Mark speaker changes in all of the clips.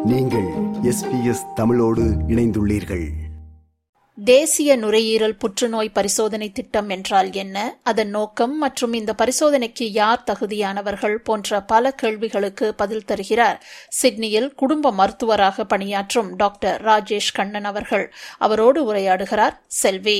Speaker 1: நீங்கள் SBS தமிழோடு இணைந்துள்ளீர்கள்.
Speaker 2: தேசிய நுரையீரல் புற்றுநோய் பரிசோதனை திட்டம் என்றால் என்ன, அதன் நோக்கம் மற்றும் இந்த பரிசோதனைக்கு யார் தகுதியானவர்கள் போன்ற பல கேள்விகளுக்கு பதில் தருகிறார் சிட்னியில் குடும்ப மருத்துவராக பணியாற்றும் டாக்டர் ராஜேஷ் கண்ணன் அவர்கள். அவரோடு உரையாடுகிறார் செல்வி.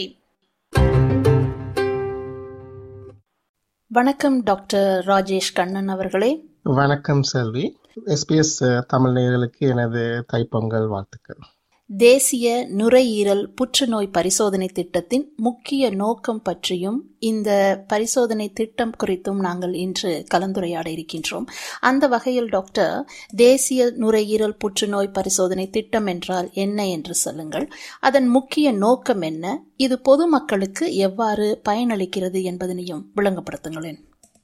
Speaker 2: வணக்கம் டாக்டர் ராஜேஷ் கண்ணன் அவர்களே.
Speaker 3: வணக்கம் செல்வி. SBS தமிழ் நேயர்களுக்கு எனது தைப்பொங்கல் வாழ்த்துக்கள்.
Speaker 2: தேசிய நுரையீரல் புற்றுநோய் பரிசோதனை திட்டத்தின் முக்கிய நோக்கம் பற்றியும் இந்த பரிசோதனை திட்டம் குறித்தும் நாங்கள் இன்று கலந்துரையாட இருக்கின்றோம். அந்த வகையில் டாக்டர், தேசிய நுரையீரல் புற்றுநோய் பரிசோதனை திட்டம் என்றால் என்ன என்று சொல்லுங்கள். அதன் முக்கிய நோக்கம் என்ன, இது பொதுமக்களுக்கு எவ்வாறு பயனளிக்கிறது என்பதனையும் விளங்கப்படுத்துங்களேன்.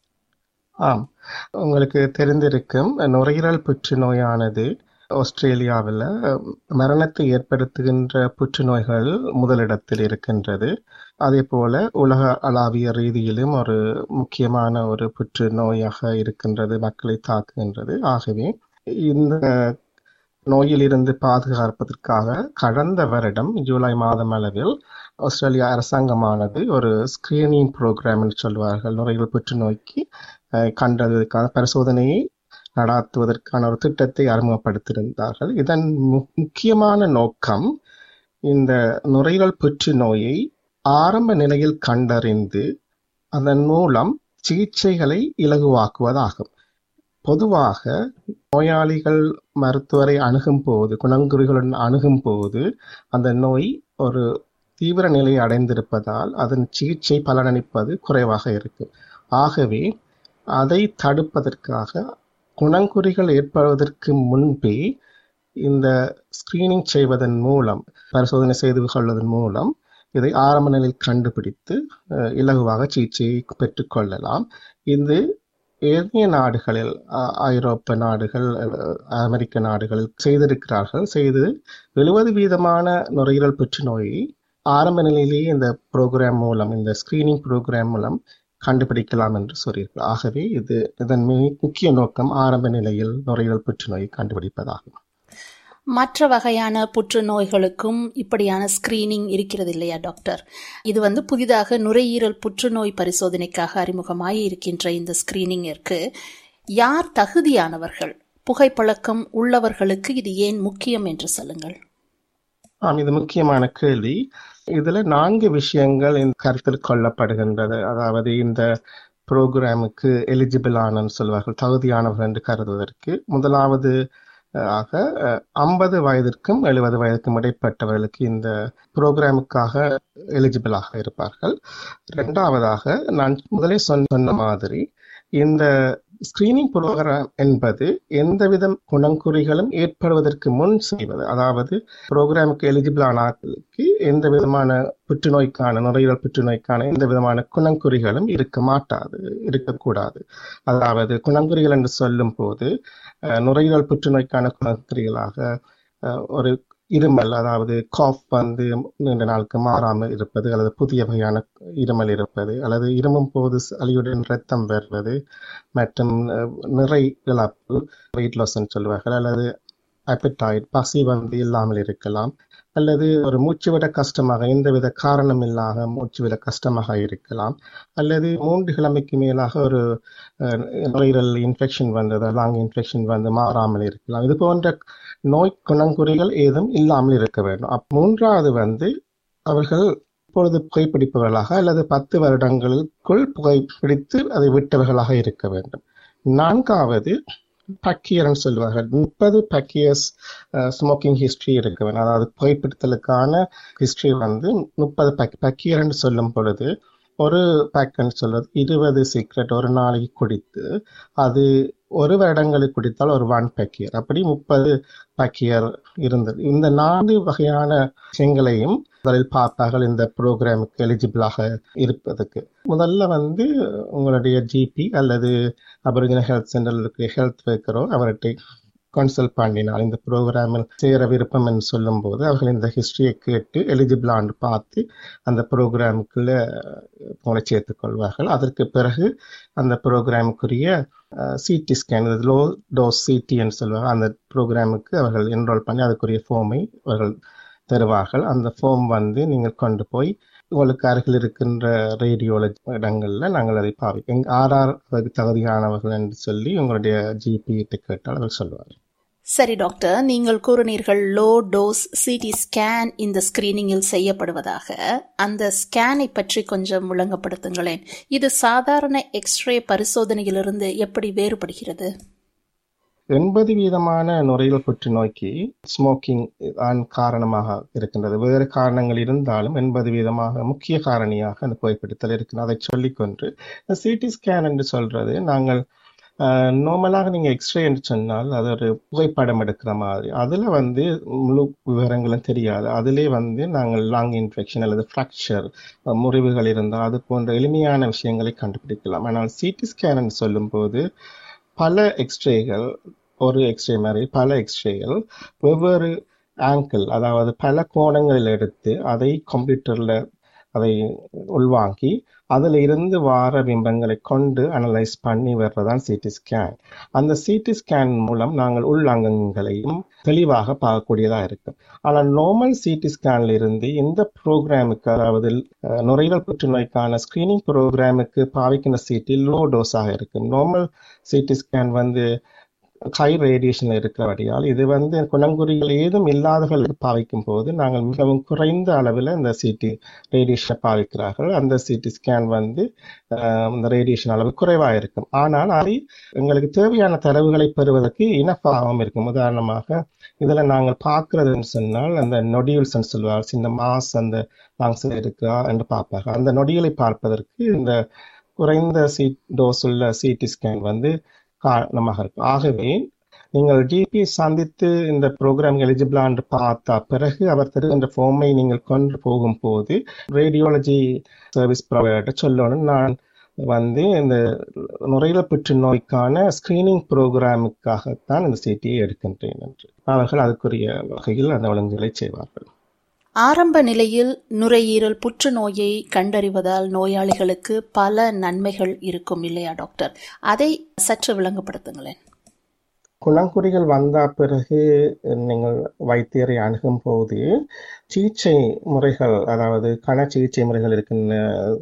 Speaker 3: ஆம், உங்களுக்கு தெரிந்திருக்கும் நுரையீரல் புற்றுநோயானது ஆஸ்திரேலியாவில் மரணத்தை ஏற்படுத்துகின்ற புற்றுநோய்கள் முதலிடத்தில் இருக்கின்றது. அதே போல உலக அளவிய ரீதியிலும் ஒரு முக்கியமான ஒரு புற்றுநோயாக இருக்கின்றது, மக்களை தாக்குகின்றது. ஆகவே இந்த நோயிலிருந்து பாதுகாப்பதற்காக கடந்த வருடம் ஜூலை மாதம் அளவில் ஆஸ்திரேலியா அரசாங்கமானது ஒரு ஸ்கிரீனிங் ப்ரோக்ராம் என்று சொல்வார்கள், நுரையீரல் புற்றுநோய்க்கு கண்டதற்கான பரிசோதனையை நடாத்துவதற்கான ஒரு திட்டத்தை அறிமுகப்படுத்தியிருந்தார்கள். இதன் முக்கியமான நோக்கம் இந்த நுரையீரல் புற்றுநோயை ஆரம்ப நிலையில் கண்டறிந்து அதன் மூலம் சிகிச்சைகளை இலகுவாக்குவதாகும். பொதுவாக நோயாளிகள் மருத்துவரை அணுகும் போது, குணங்குறிகளுடன் அணுகும் போது அந்த நோய் ஒரு தீவிர நிலையை அடைந்திருப்பதால் அதன் சிகிச்சை பலனளிப்பது குறைவாக இருக்கும். ஆகவே அதை தடுப்பதற்காக குணங்குறிகள் ஏற்படுவதற்கு முன்பே இந்த ஸ்கிரீனிங் செய்வதன் மூலம், பரிசோதனை செய்து கொள்வதன் மூலம் இதை ஆரம்ப நிலையில் கண்டுபிடித்து இலகுவாக சிகிச்சையை பெற்றுக்கொள்ளலாம். இது ஏனைய நாடுகளில், ஐரோப்பிய நாடுகள், அமெரிக்க நாடுகளில் செய்திருக்கிறார்கள். செய்து 70% நுரையீரல் புற்றுநோயை ஆரம்ப நிலையிலேயே இந்த ப்ரோக்ராம் மூலம், இந்த ஸ்கிரீனிங் ப்ரோக்ராம் மூலம் கண்டுபிடிக்கலாம் என்று சொல்கிறீர்கள். ஆகவே இதன் முக்கிய நோக்கம் ஆரம்ப நிலையில் நுரையீரல் புற்றுநோயை கண்டுபிடிப்பதாகும்.
Speaker 2: மற்ற வகையான புற்றுநோய்களுக்கும் இப்படியான ஸ்கிரீனிங் இருக்கிறது இல்லையா டாக்டர்? இது புதிதாக நுரையீரல் புற்றுநோய் பரிசோதனைக்காக அறிமுகமாகி இருக்கின்ற இந்த ஸ்கிரீனிங்கிற்கு யார் தகுதியானவர்கள்? புகைப்பழக்கம் உள்ளவர்களுக்கு இது ஏன் முக்கியம் என்று சொல்லுங்கள்.
Speaker 3: இது முக்கியமான கேள்வி. இதுல 4 விஷயங்கள் கருத்தில் கொள்ளப்படுகின்றது. அதாவது இந்த புரோகிராமுக்கு எலிஜிபிள் ஆனன்னு சொல்வார்கள், தகுதியானவர்கள் என்று கருதுவதற்கு. முதலாவது ஆக 50 வயதிற்கும் 70 வயதுக்கும் இடைப்பட்டவர்களுக்கு இந்த புரோகிராமுக்காக எலிஜிபிளாக இருப்பார்கள். இரண்டாவதாக, நான் முதலே சொன்ன மாதிரி, இந்த ஸ்கிரீனிங் புரோகிராம் என்பது எந்தவித குணங்குறிகளும் ஏற்படுவதற்கு முன் செய்வது. அதாவது புரோகிராமுக்கு எலிஜிபிள் ஆனவர்களுக்கு எந்த விதமான புற்றுநோய்க்கான, நுரையீரல் புற்றுநோய்க்கான எந்த விதமான குணங்குறிகளும் இருக்கக்கூடாது. அதாவது குணங்குறிகள் என்று சொல்லும் போது நுரையீரல் புற்றுநோய்க்கான குணங்குறிகளாக ஒரு இருமல், அதாவது காஃப் நீண்ட நாளுக்கு மாறாமல் இருப்பது, அல்லது புதிய வகையான இருமல் இருப்பது, அல்லது இருமும் போது சளியுடன் இரத்தம் வருவது, மற்றும் நிறை இழப்பு, வெயிட் லாஸ் சொல்லுவார்கள், அல்லது அப்படைட், பசி இல்லாமல் இருக்கலாம், அல்லது ஒரு மூச்சுவிட கஷ்டமாக, எந்தவித காரணம் இல்லாத மூச்சுவிட கஷ்டமாக இருக்கலாம், அல்லது 3 கிழமைக்கு மேலாக ஒரு நுரையீரல் இன்ஃபெக்ஷன் லாங் இன்ஃபெக்ஷன் மாறாமல் இருக்கலாம். இது போன்ற நோய் குணங்குறிகள் ஏதும் இல்லாமல் இருக்க வேண்டும். மூன்றாவது அவர்கள் இப்பொழுது புகைப்பிடிப்பவர்களாக அல்லது 10 வருடங்களுக்குள் புகைப்பிடித்து அதை விட்டவர்களாக இருக்க வேண்டும். 4வது பக்கியர்னு சொல்லுவார்கள். 30 பக்கியர்ஸ் ஸ்மோக்கிங் ஹிஸ்டரி இருக்க வேண்டும். அதாவது புகைப்பிடித்தலுக்கான ஹிஸ்டரி 30 பக்கியர்னு சொல்லும் பொழுது, ஒரு பேக்குன்னு சொல்றது 20 சிகரெட் ஒரு நாளைக்கு குடித்து, அது 1 வருடங்களுக்கு குடித்தால் ஒரு 1 பக்கியர், அப்படி 30 பக்கியர் இருந்தது. இந்த 4 வகையான விஷயங்களையும் முதலில் பார்ப்பார்கள் இந்த ப்ரோக்ராமுக்கு எலிஜிபிளாக இருப்பதற்கு. முதல்ல உங்களுடைய ஜிபி அல்லது அபரிஜினல் ஹெல்த் சென்டரில் இருக்கிற ஹெல்த் ஒர்க்கரோ அவர்கிட்ட கன்சல்ட் பண்ணினால் இந்த ப்ரோக்ராமில் சேர விருப்பம் என்று சொல்லும் போது அவர்கள் இந்த ஹிஸ்டரியை கேட்டு எலிஜிபிளான்னு பார்த்து அந்த ப்ரோக்ராமுக்குள்ள உங்களை சேர்த்துக் கொள்வார்கள். அதற்கு பிறகு அந்த ப்ரோக்ராமுக்குரிய சிடி ஸ்கேன், லோ டோஸ் சிடின்னு சொல்லுவாங்க, அந்த ப்ரோக்ராமுக்கு அவர்கள் என்ரோல் பண்ணி அதுக்குரிய ஃபார்மை அவர்கள் தருவார்கள். அந்த ஃபார்ம் நீங்கள் கொண்டு போய் உங்களுக்கு அருகில் இருக்கின்ற ரேடியோலஜி இடங்கள்ல நாங்கள் அதை பாவிப்போம். ஆர்ஆர் அதுக்கு தகுதியானவர்கள் என்று சொல்லி உங்களுடைய ஜிபி கேட்டால் அவர் சொல்வார்.
Speaker 2: சரி டாக்டர், நீங்கள் கூறினீர்கள் லோ டோஸ் சிடி ஸ்கேன் இந்த ஸ்கிரீனிங்கில் செய்யப்படுவதாக. அந்த ஸ்கேனை பற்றி கொஞ்சம் விளங்கப்படுத்துங்களேன். இது சாதாரண எக்ஸ்ரே பரிசோதனையிலிருந்து எப்படி வேறுபடுகிறது?
Speaker 3: 80% நுரையீரல் புற்றுநோய்க்கு ஸ்மோக்கிங் தான் காரணமாக இருக்கின்றது. வேறு காரணங்கள் இருந்தாலும் 80% முக்கிய காரணியாக அந்த புகைப்பிடித்தல் இருக்குது. அதை சொல்லிக்கொண்டு சிடி ஸ்கேன் என்று சொல்றது, நாங்கள் நார்மலாக நீங்கள் எக்ஸ்ரே என்று சொன்னால் அது ஒரு புகைப்படம் எடுக்கிற மாதிரி, அதில் முழு விவரங்களும் தெரியாது. அதிலே நாங்கள் லாங் இன்ஃபெக்ஷன் அல்லது ஃப்ராக்சர் முறிவுகள் இருந்தால் அது போன்ற எளிமையான விஷயங்களை கண்டுபிடிக்கலாம். ஆனால் சிடி ஸ்கேன் என்று சொல்லும்போது பல எக்ஸ்ரேகள், ஒரு எக்ஸ்ரே மாதிரி பல எக்ஸ்ரேகள் வெவ்வேறு ஆங்கிள், அதாவது பல கோணங்களில் எடுத்து அதை கம்ப்யூட்டரில் அதை உள்வாங்கி அதில் இருந்து வார பிம்பங்களை கொண்டு அனலைஸ் பண்ணி வர்றதான் சிடி ஸ்கேன். அந்த சிடி ஸ்கேன் மூலம் நாங்கள் உள்ளங்கங்களையும் தெளிவாக பார்க்கக்கூடியதாக இருக்கும். ஆனால் நார்மல் சிடி ஸ்கேன்ல இருந்து இந்த ப்ரோக்ராமுக்கு, அதாவது நுரையீரல் புற்றுநோய்க்கான ஸ்கிரீனிங் ப்ரோக்ராமுக்கு பாவிக்கின்ற சிடி லோ டோஸாக இருக்கும். Normal CT scan high radiation இருக்கிறபடியால் இது குணங்குறிகள் ஏதும் இல்லாதவர்களுக்கு பாவிக்கும் போது நாங்கள் மிகவும் குறைந்த அளவில் இந்த சிடி ரேடியேஷனை பாவிக்கிறார்கள். அந்த சிடி ஸ்கேன் இந்த ரேடியேஷன் அளவு குறைவாக இருக்கும். ஆனால் அதை எங்களுக்கு தேவையான தரவுகளை பெறுவதற்கு இனப்பாகவும் இருக்கும். உதாரணமாக இதில் நாங்கள் பார்க்கறதுன்னு சொன்னால் அந்த நொடியூல்ஸ் சொல்வார், இந்த மாஸ் அந்த லாங்ஸ் இருக்கா என்று பார்ப்பார்கள். அந்த நொடிகளை பார்ப்பதற்கு இந்த குறைந்த டோஸ் உள்ள சிடி ஸ்கேன் காரணமாக இருக்கும். ஆகவே நீங்கள் ஜிபி சந்தித்து இந்த ப்ரோக்ராம் எலிஜிபிளா என்று பார்த்த பிறகு அவர் தருகின்ற ஃபார்மை நீங்கள் கொண்டு போகும்போது ரேடியோலஜி சர்வீஸ் ப்ரொவைடர் சொல்லணும், நான் இந்த நுரையீரல் புற்றுநோய்க்கான ஸ்கிரீனிங் ப்ரோக்ராமுக்காகத்தான் இந்த சிடியை எடுக்கின்றேன் என்று அவர்கள் அதுக்குரிய வகையில் அந்த ஒழுங்குகளை செய்வார்கள்.
Speaker 2: ஆரம்ப நிலையில் நுரையீரல் புற்றுநோயை கண்டறிவதால் நோயாளிகளுக்கு பல நன்மைகள் இருக்கும் இல்லையா டாக்டர்? அதை சற்று விளங்கப்படுத்துங்களேன்.
Speaker 3: குணங்குறிகள் வந்த பிறகு நீங்கள் வைத்தியரை அணுகும் போது சிகிச்சை முறைகள், அதாவது கண சிகிச்சை முறைகள் இருக்கின்ற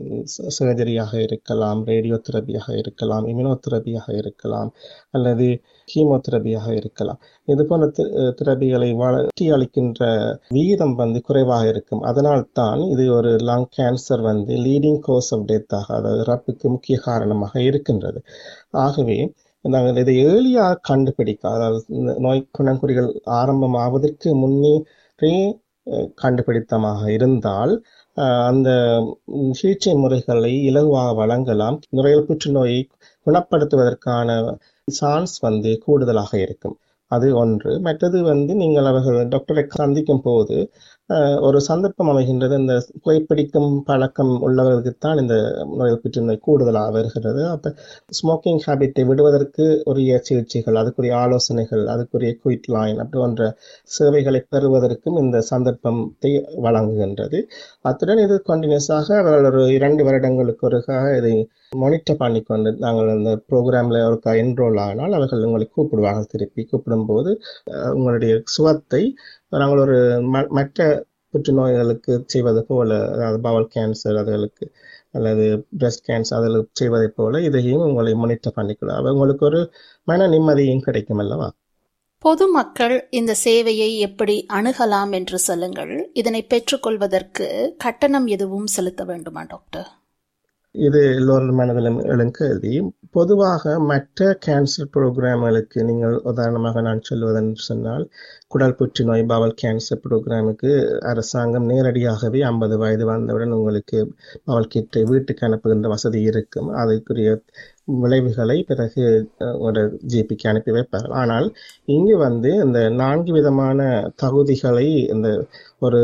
Speaker 3: சர்ஜரியாக இருக்கலாம், ரேடியோ தெரபியாக இருக்கலாம், இம்யூனோதெரபியாக இருக்கலாம், அல்லது கீமோதெரபியாக இருக்கலாம். இது போன்ற தெரபிகளை வளர்ச்சி அளிக்கின்ற வீதம் குறைவாக இருக்கும். அதனால் தான் இது ஒரு lung cancer leading cause of டெத்தாக, அதாவது இறப்புக்கு முக்கிய காரணமாக இருக்கின்றது. ஆகவே நாங்கள் இதை ஏர்லியாக கண்டுபிடிக்க, அதாவது நோய் குணங்குறிகள் ஆரம்பமாவதற்கு முன்னே கண்டுபிடித்தமாக இருந்தால் அந்த சிகிச்சை முறைகளை இலகுவாக வழங்கலாம். நுரையீரல் புற்றுநோயை குணப்படுத்துவதற்கான சான்ஸ் கூடுதலாக இருக்கும். அது ஒன்று. மற்றது நீங்கள் அவர்கள் டாக்டரை சந்திக்கும் போது ஒரு சந்தர்ப்பம் அமைகின்றது. இந்த புகைப்பிடிக்கும் பழக்கம் உள்ளவர்களுக்குத்தான் இந்த நுரையீரல் புற்றுநோய் கூடுதலாக வருகிறது. அப்போ ஸ்மோக்கிங் ஹேபிட்டை விடுவதற்கு உரிய சிகிச்சைகள், அதுக்குரிய ஆலோசனைகள், அதுக்குரிய குயிட் லைன் அப்படி போன்ற சேவைகளை பெறுவதற்கும் இந்த சந்தர்ப்பத்தை வழங்குகின்றது. அத்துடன் இது கண்டினியூஸாக அவர்கள் ஒரு 2 வருடங்களுக்கு ஒருக்காக இதை மானிட்டர் பண்ணிக்கொண்டு நாங்கள் அந்த ப்ரோக்ராமில் ஒருக்கா என்ரோல் ஆனால் அவர்கள் உங்களை கூப்பிடுவார்கள். திருப்பி கூப்பிடும்போது உங்களுடைய சுகத்தை நாங்கள் ஒரு மற்ற புற்றுநோய்களுக்கு செய்வது போல, அதாவது பவல் கேன்சர் அதுகளுக்கு அல்லது பிரஸ்ட் கேன்சர் அதுகளுக்கு செய்வதை போல இதையும் உங்களை மானிட்டர் பண்ணிக்கலாம். உங்களுக்கு ஒரு மன நிம்மதியும் கிடைக்கும் அல்லவா?
Speaker 2: பொதுமக்கள் இந்த சேவையை எப்படி அணுகலாம் என்று சொல்லுங்கள். இதனை பெற்றுக்கொள்வதற்கு கட்டணம் எதுவும் செலுத்த வேண்டுமா டாக்டர்?
Speaker 3: இது எல்லோரும் மனதிலும் எழுதி. பொதுவாக மற்ற கேன்சர் ப்ரோக்ராம்களுக்கு நீங்கள் உதாரணமாக நான் சொல்வதென்று சொன்னால், குடல் புற்றுநோய் பவல் கேன்சர் ப்ரோக்ராமுக்கு அரசாங்கம் நேரடியாகவே 50 வயது வந்தவுடன் உங்களுக்கு பவல் கிட்டை வீட்டுக்கு அனுப்புகின்ற வசதி இருக்கும். அதுக்குரிய விளைவுகளை பிறகு ஒரு ஜிபிக்கு அனுப்பி வைப்பார்கள். ஆனால் இங்கு இந்த 4 விதமான தகுதிகளை இந்த ஒரு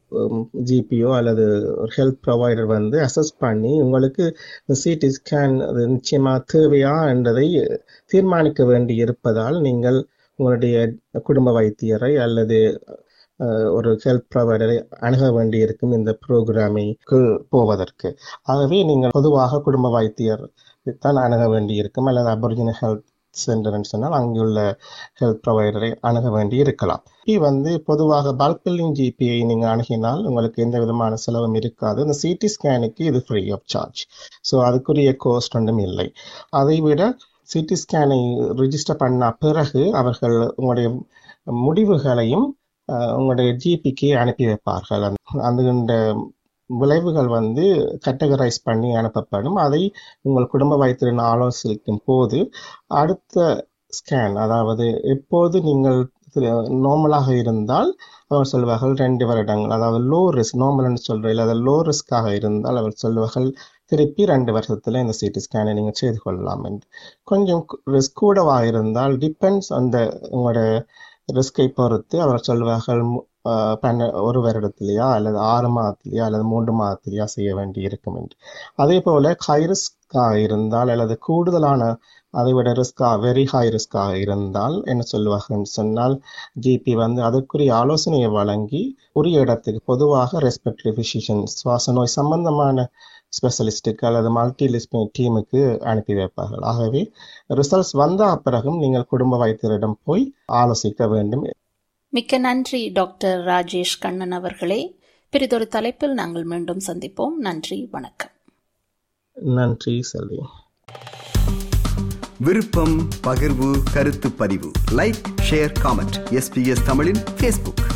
Speaker 3: ஜிபிஓ அல்லது ஒரு ஹெல்த் ப்ரொவைடர் அசஸ் பண்ணி உங்களுக்கு சிடி ஸ்கேன் அது நிச்சயமா தேவையா என்பதை தீர்மானிக்க வேண்டி இருப்பதால் நீங்கள் உங்களுடைய குடும்ப வைத்தியரை அல்லது ஒரு ஹெல்த் ப்ரொவைடரை அணுக வேண்டியிருக்கும் இந்த ப்ரோக்ராமிற்கு போவதற்கு. ஆகவே நீங்கள் பொதுவாக குடும்ப வைத்தியர் தான் அணுக வேண்டியிருக்கும், அல்லது அபரிஜினல் ஹெல்த் சென்டர்னு சொன்னால் அங்குள்ள ஹெல்த் ப்ரொவைடரை அணுக வேண்டி இருக்கலாம். பொதுவாக பல்க் பில்லிங் ஜிபியை நீங்கள் அணுகினால் உங்களுக்கு எந்த விதமான செலவும் இருக்காது. இந்த சிடி ஸ்கேனுக்கு இது ஃப்ரீ ஆஃப் சார்ஜ். ஸோ அதுக்குரிய கோஸ்ட் ஒன்றும் இல்லை. அதை விட சிடி ஸ்கேனை ரிஜிஸ்டர் பண்ண பிறகு அவர்கள் உங்களுடைய முடிவுகளையும் உங்களுடைய ஜிபிக்கு அனுப்பி வைப்பார்கள். அந்த விளைவுகள் கேட்டகரைஸ் பண்ணி அனுப்பப்படும். அதை உங்கள் குடும்ப வைத்தியரின் ஆலோசிக்கும் போது அடுத்த ஸ்கேன், அதாவது எப்போது நீங்கள் நார்மலாக இருந்தால் அவர் சொல்வார்கள் 2 வருடங்கள், அதாவது லோ ரிஸ்க், நார்மல்னு சொல்ற இல்லை, லோ ரிஸ்காக இருந்தால் அவர் சொல்வார்கள் திருப்பி 2 வருஷத்துல இந்த சிடி ஸ்கேனை நீங்கள் செய்து கொள்ளலாம் என்று. கொஞ்சம் ரிஸ்க் கூடவாக இருந்தால் டிபெண்ட்ஸ் அந்த உங்களோட ரிஸ்கை பொறுத்து அவர் சொல்வார்கள் 1 வருடத்திலேயா அல்லது 6 மாதத்திலேயா அல்லது 3 மாதத்திலேயா செய்ய வேண்டி இருக்கும் என்று. அதே போல ஹை ரிஸ்காக இருந்தால் அல்லது கூடுதலான அதை விட வெரி ஹை ரிஸ்காக இருந்தால் என்ன சொல்வார்கள் சொன்னால் ஜிபி அதற்குரிய ஆலோசனையை வழங்கி உரிய இடத்துக்கு, பொதுவாக ரெஸ்பிரேட்டரி பிசிஷியன் சுவாச நோய் சம்பந்தமான ஸ்பெஷலிஸ்டுக்கு அல்லது மல்டி டீமுக்கு அனுப்பி வைப்பார்கள். ஆகவே ரிசல்ட்ஸ் வந்த பிறகும் நீங்கள் குடும்ப வைத்தியரிடம் போய் ஆலோசிக்க வேண்டும்.
Speaker 2: மிக்க நன்றி டாக்டர் ராஜேஷ் கண்ணன் அவர்களே. பிறிதொரு தலைப்பில் நாங்கள் மீண்டும் சந்திப்போம். நன்றி, வணக்கம்.
Speaker 3: நன்றி செல்வி.
Speaker 1: விருப்பம், பகிர்வு, கருத்து பதிவு, லைக், ஷேர், காமெண்ட். SBS தமிழின் Facebook.